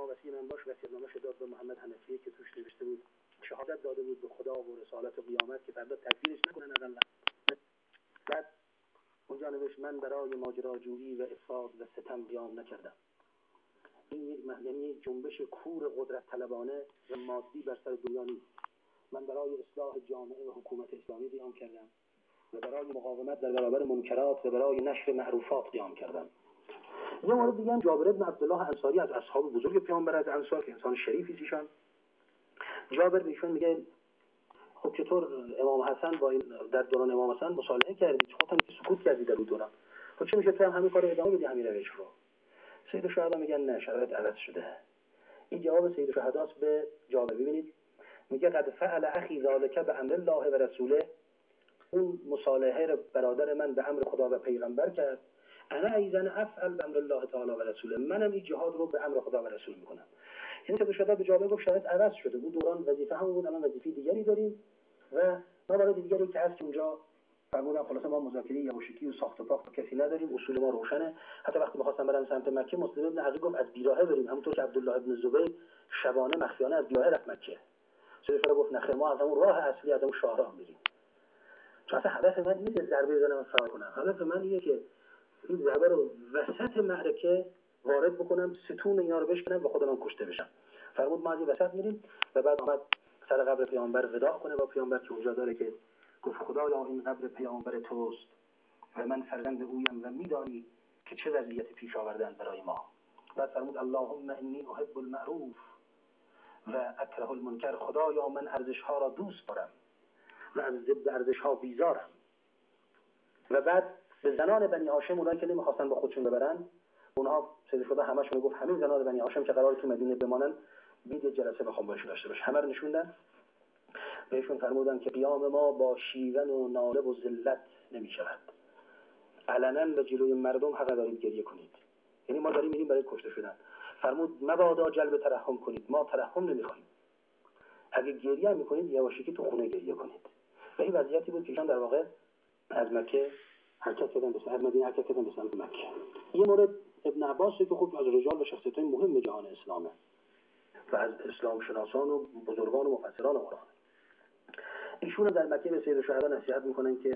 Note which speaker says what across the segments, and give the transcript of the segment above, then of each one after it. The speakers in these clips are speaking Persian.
Speaker 1: شما وصی من باش. وصیت‌نامه‌اش داد به محمد حنفیه که توش نوشته بود شهادت داده بود به خدا و رسالت و قیامت که فردا تکفیرش نکنن از الله. بعد اونجا نوشت من برای ماجراجویی و افساد و ستم قیام نکردم. این یعنی جنبش کور قدرت طلبانه و مادی بر سر دنیا نیست. من برای اصلاح جامعه و حکومت اسلامی قیام کردم و برای مقاومت در برابر منکرات و برای نشر معروفات قیام کردم. یه مورد دیگه هم جابر بن عبدالله انصاری از اصحاب بزرگ پیامبر از انصار که انسان شریفی ایشان، جابر به ایشون میگه خب چطور امام حسن با این در دوران امام حسن مصالحه کردید، خودتون که سکوت کردید در اون دوران، خب چه میشه تو هم همین کارو ادامه بدی همین روش رو؟ سید الشهدا میگن نه، شرایط عوض شده. این جواب سید الشهدا به جابر ببینید، میگه قد فعل اخی ذلک بامر الله و رسوله، اون مصالحه رو برادر من به امر خدا و پیغمبر کرد. انا ایزن افعل بامر الله تعالی و رسوله، منم این جهاد رو به امر خدا و رسول میکنم. یعنی سید الشهدا به جابر گفت شرایط عوض شده، اون دوران وظیفه همون بود، الان وظیفه دیگری داریم و موارد دیگری که هست اونجا فرمودن خلاصه ما مذاکره یواشکی و ساخت و پاخت کسی نداریم، اصول ما روشنه. حتی وقتی می‌خواستن برن سمت مکه مسلم ابن عقیل گفت از بیراهه بریم، همونطور که عبدالله ابن زبیر شبانه مخفیانه از بیراهه رفت مکه. سیدنا گفت نخیر، ما از اون راه اصلی از اون شاهراه میریم. چون اصلا هدف من نیست ضربه بزنم فرار کنم، هدف من اینه که این ضربه رو وسط معرکه وارد بکنم، ستون اینا رو بشکنم و خودم کشته بشم. فرمود ما از وسط میریم و بعد اومد سر قبر پیامبر وداع کنه با پیامبر که اونجا داره که گفت خدایا این قبر پیامبر توست و من فرزند اویم و میدانی که چه وضعیت پیش آوردن برای ما. بعد فرمود اللهم انی احب المعروف و اکره المنکر، خدایا من ارزش ها را دوست دارم و از ضد ارزش ها بیزارم. و بعد به زنان بنی هاشم، اونایی که نمیخواستن با خودشون ببرن، اونها سید شده همشون گفت همین زنان بنی هاشم که قرار تو مدینه بمانن بید جلسه بخوام باشون داشته باشه، همه رو نشوندن. بهشون فرمودن که قیام ما با شیون و ناله و ذلت نمی شود، علنا به جلوی مردم حق دارید گریه کنید. یعنی ما داریم میریم برای کشته شدن. فرمود مبادا جلب ترحم کنید، ما ترحم نمیخوایم، اگه گریه هم میکنید یواشکی تو خونه گریه کنید. و این وضعیتی بود که ایشان در واقع از مکه حرکت کردن به از مدینه حرکت کردن به سمت مکه. یه مورد ابن عباس که خب از رجال و شخصیت‌های مهم جهان اسلامه و از اسلام شناسان و بزرگان و مفسران قرآن، ایشون در مکه به سید الشهدا نصیحت میکنن که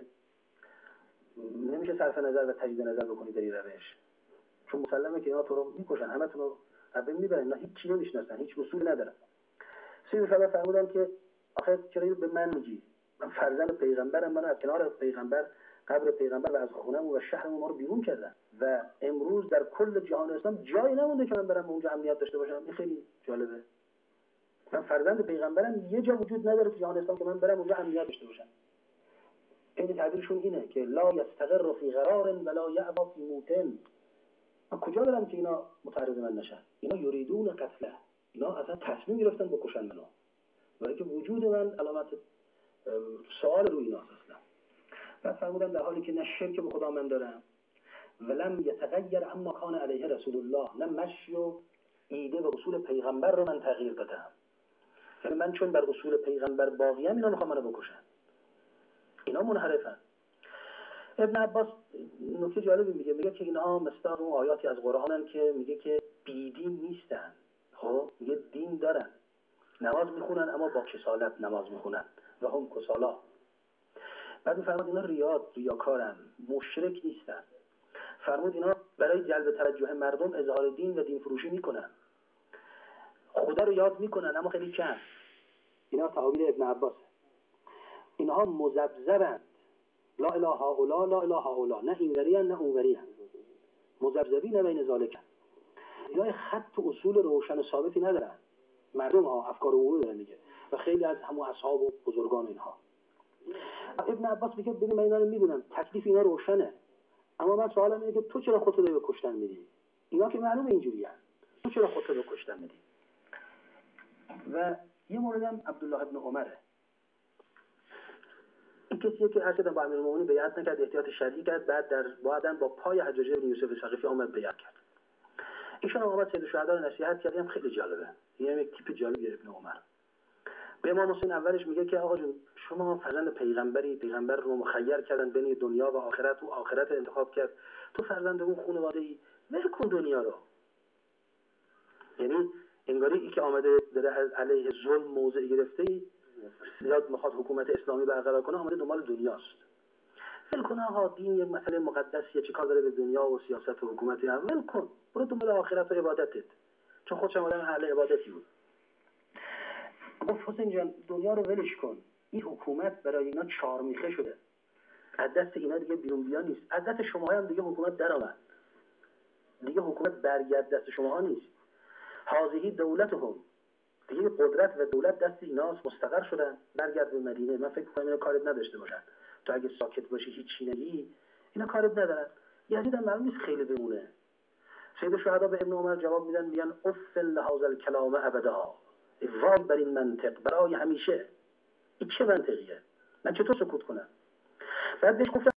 Speaker 1: نمیشه صرف نظر و تجدید نظر بکنید در این روش، چون مسلمه که اینا تو رو میکشن، همتون رو قبل میبرن، اینا هیچ چیزی نمیشناسن، هیچ اصولی ندارن. سید الشهدا فرمودن که آخه چرا به من میگی؟ من فرزند پیغمبرم، من از کنار پیغمبر قبر پیغمبر و از خونم و شهرم ما رو بیرون کردن و امروز در کل جهان اسلام جایی نمونده که من برم اونجا امنیت داشته باشم. این خیلی جالبه. من فرزند پیغمبرم، یه جا وجود نداره تو جهان اسلام که من برم اونجا امنیت داشته باشم. این تعبیرشون اینه که لا یستقر فی قرار ولا یعبا فی موتن. من کجا برم که اینا متعرض من نشن؟ اینا یریدون قتله، اینا اصلا تصمیم گرفتن بکشن منو، ولی که وجود من علامت سوال روی ایناست اصلا. بعد فرمودن در حالی که نه شرک به خدا من دارم ولم یتغیر اما کان علیه رسول الله، نه مشی و ایده و اصول پیغمبر رو من تغییر دادم، یعنی من چون بر اصول پیغمبر باقیم اینا میخوام منو بکشن، اینا منحرفن. ابن عباس نکته جالبی میگه که اینها مصداق اون آیاتی از قرآنن که میگه که بیدین نیستن. خب میگه دین دارن، نماز میخونن اما با کسالت نماز میخونن و هم کسالا. بعد میفرماد اینا ریاکارن، مشرک نیستن. فرمود اینا برای جلب توجه مردم اظهار دین و دین فروشی میکنن، خدا رو یاد میکنن اما خیلی کم. اینا تعابیر ابن عباس. اینها مذبذبند، لا اله هؤلاء لا اله هؤلاء، نه اینوری نه اونوری، مذبذبین بین ذالک. اینا خط و اصول روشن و ثابتی ندارن، مردم ها افکار عمومی دارن دیگه و خیلی از همون اصحاب و بزرگان اینها. ابن عباس میگه ببین من اینا رو میدونم، تکلیف اینا روشنه، اما من سوالم اینه که تو چرا خودت رو به کشتن میدی؟ اینا که معلومه اینجوریه، تو چرا خودت رو به کشتن میدی؟ و یه موردم عبدالله ابن عمره، این کسیه که ارشد با امیرالمومنین بیعت نکرد، احتیاط شرعی کرد، بعدن با پای حجاج بن یوسف ثقفی اومد بیعت کرد. ایشون اومد سید الشهدا رو نصیحت کرد، هم خیلی جالبه، این یک تیپ جالبی ابن عمر. به امام حسین اولش میگه که آقا جون شما فرزند پیغمبری، پیغمبر رو مخیر کردن بین دنیا و آخرت، و آخرت انتخاب کرد، تو فرزند اون خانواده‌ای، ول کن دنیا رو. یعنی انگاری ای که آمده داره علیه ظلم موضع گرفته، زیاد میخواد حکومت اسلامی برقرار کنه، آمده دنبال دنیاست. ول کن آقا، دین یک مسئله مقدسیه، چی کار داره به دنیا و سیاست و حکومتی؟ ول کن، برو دنبال آخرت و عبادتت. چون خودش آدم اهل عبادتی بود. گفت حسین جان دنیا رو ولش کن، این حکومت برای اینا چارمیخه شده، از دست اینا دیگه بیرون بیا نیست، از دست شما هم دیگه حکومت در آمد، دیگه حکومت برگرد دست شما نیست. هذه دولتهم، دیگه قدرت و دولت دست ایناست، مستقر شدن، برگرد به مدینه. من فکر کنم اینا کارت نداشته باشن، تو اگه ساکت باشی هیچی نگی اینا کارت ندارن. یزید هم معلوم نیست خیلی بمونه. سید شهدا به ابن عمر جواب میدن، میگن اف لهذا الکلام ابدا، وای بر این منطق برای همیشه. این چه منطقیه؟ من چطور سکوت کنم؟ بعد بهش گفتم